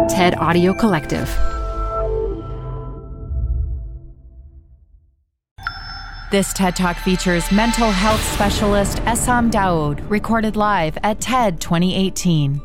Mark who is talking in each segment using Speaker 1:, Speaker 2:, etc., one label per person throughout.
Speaker 1: TED Audio Collective. This TED Talk features mental health specialist Essam Daoud, recorded live at TED 2018.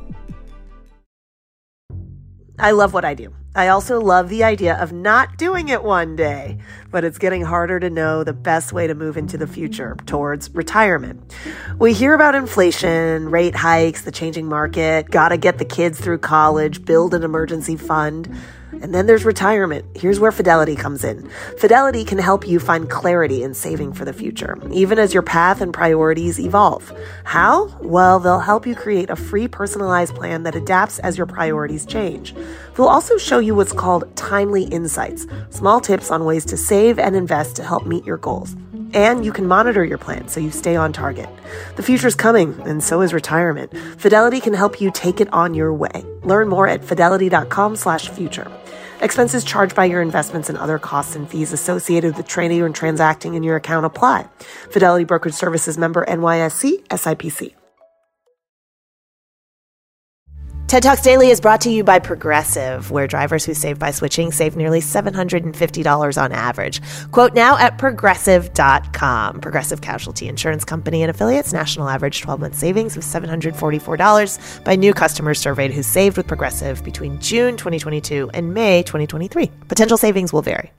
Speaker 2: I love what I do. I also love the idea of not doing it one day, but it's getting harder to know the best way to move into the future towards retirement. We hear about inflation, rate hikes, the changing market, gotta get the kids through college, build an emergency fund. And then there's retirement. Here's where Fidelity comes in. Fidelity can help you find clarity in saving for the future, even as your path and priorities evolve. How? Well, they'll help you create a free personalized plan that adapts as your priorities change. They'll also show you what's called timely insights, small tips on ways to save and invest to help meet your goals. And you can monitor your plan so you stay on target. The future's coming, and so is retirement. Fidelity can help you take it on your way. Learn more at fidelity.com/future. Expenses charged by your investments and other costs and fees associated with trading and transacting in your account apply. Fidelity Brokerage Services member NYSE, SIPC. TED Talks Daily is brought to you by Progressive, where drivers who save by switching save nearly $750 on average. Quote now at Progressive.com. Progressive Casualty Insurance Company and affiliates. National average 12-month savings of $744 by new customers surveyed who saved with Progressive between June 2022 and May 2023. Potential savings will vary.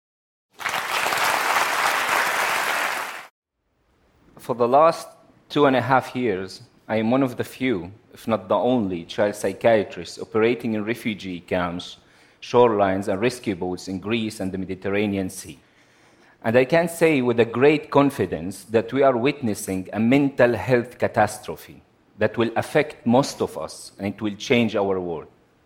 Speaker 3: For the last 2.5 years, I am one of the few, if not the only, child psychiatrist operating in refugee camps, shorelines, and rescue boats in Greece and the Mediterranean Sea. And I can say with a great confidence that we are witnessing a mental health catastrophe that will affect most of us, and it will change our world.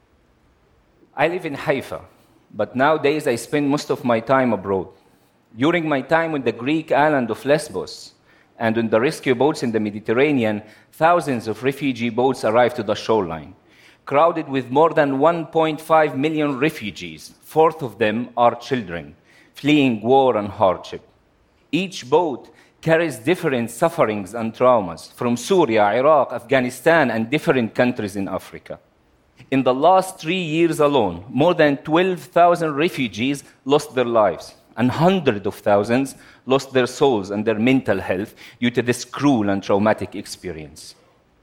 Speaker 3: I live in Haifa, but nowadays I spend most of my time abroad. During my time on the Greek island of Lesbos, and on the rescue boats in the Mediterranean, thousands of refugee boats arrived to the shoreline, crowded with more than 1.5 million refugees. 1/4 of them are children, fleeing war and hardship. Each boat carries different sufferings and traumas from Syria, Iraq, Afghanistan, and different countries in Africa. In the last 3 years alone, more than 12,000 refugees lost their lives, and hundreds of thousands lost their souls and their mental health due to this cruel and traumatic experience.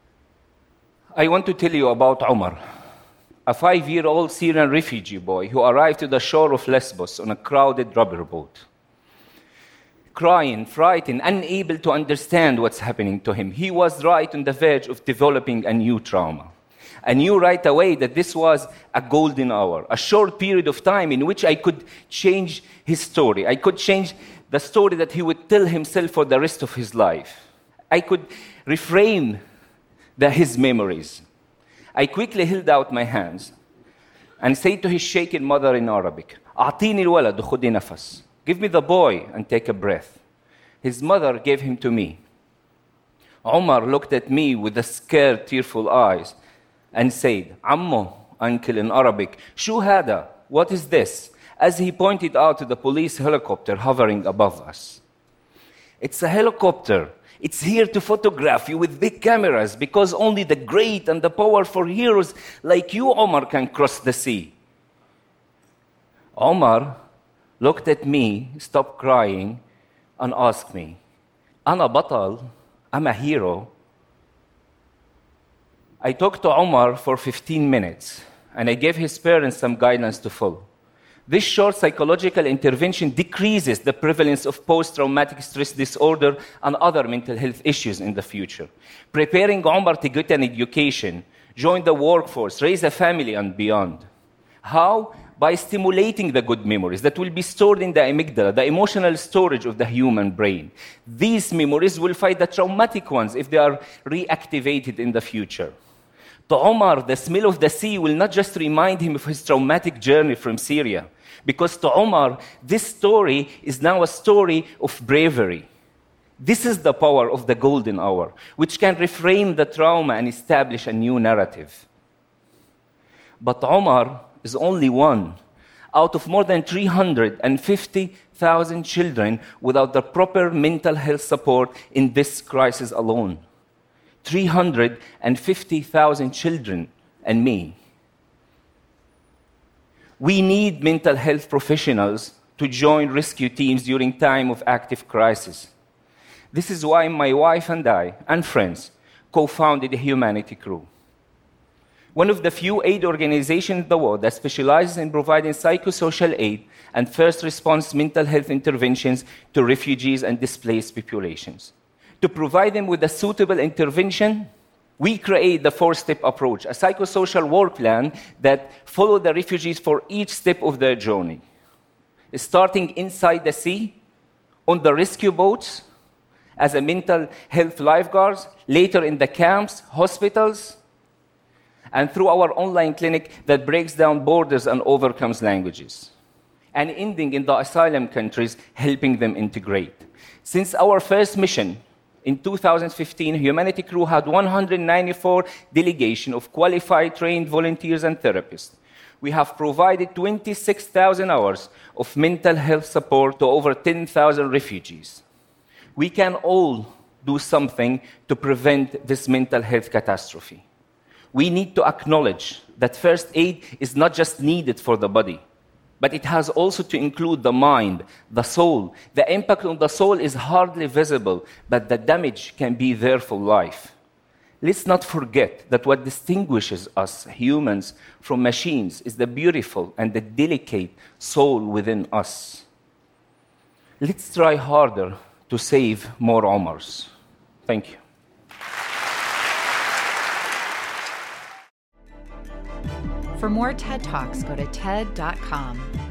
Speaker 3: I want to tell you about Omar, a 5-year-old Syrian refugee boy who arrived to the shore of Lesbos on a crowded rubber boat. Crying, frightened, unable to understand what's happening to him. He was right on the verge of developing a new trauma. I knew right away that this was a golden hour, a short period of time in which I could change his story. I could change the story that he would tell himself for the rest of his life. I could reframe his memories. I quickly held out my hands and said to his shaken mother in Arabic, أعطيني الولد وخذي نفس. Give me the boy and take a breath. His mother gave him to me. Omar looked at me with the scared, tearful eyes and said, Ammo, uncle in Arabic, شو هذا? What is this? As he pointed out to the police helicopter hovering above us. It's a helicopter. It's here to photograph you with big cameras because only the great and the powerful heroes like you, Omar, can cross the sea. Omar looked at me, stopped crying, and asked me, أنا بطل? I'm a hero. I talked to Omar for 15 minutes, and I gave his parents some guidance to follow. This short psychological intervention decreases the prevalence of post-traumatic stress disorder and other mental health issues in the future, preparing Omar to get an education, join the workforce, raise a family, and beyond. How? By stimulating the good memories that will be stored in the amygdala, the emotional storage of the human brain. These memories will fight the traumatic ones if they are reactivated in the future. To Omar, the smell of the sea will not just remind him of his traumatic journey from Syria, because to Omar, this story is now a story of bravery. This is the power of the golden hour, which can reframe the trauma and establish a new narrative. But Omar is only one out of more than 350,000 children without the proper mental health support in this crisis alone. 350,000 children and me. We need mental health professionals to join rescue teams during time of active crisis. This is why my wife and I, and friends, co-founded the Humanity Crew, one of the few aid organizations in the world that specializes in providing psychosocial aid and first response mental health interventions to refugees and displaced populations. To provide them with a suitable intervention, we create the 4-step approach, a psychosocial work plan that follows the refugees for each step of their journey, starting inside the sea, on the rescue boats, as a mental health lifeguards, later in the camps, hospitals, and through our online clinic that breaks down borders and overcomes languages, and ending in the asylum countries, helping them integrate. Since our first mission in 2015, Humanity Crew had 194 delegation of qualified trained volunteers and therapists. We have provided 26,000 hours of mental health support to over 10,000 refugees. We can all do something to prevent this mental health catastrophe. We need to acknowledge that first aid is not just needed for the body, but it has also to include the mind, the soul. The impact on the soul is hardly visible, but the damage can be there for life. Let's not forget that what distinguishes us humans from machines is the beautiful and the delicate soul within us. Let's try harder to save more Omars. Thank you.
Speaker 1: For more TED Talks, go to TED.com.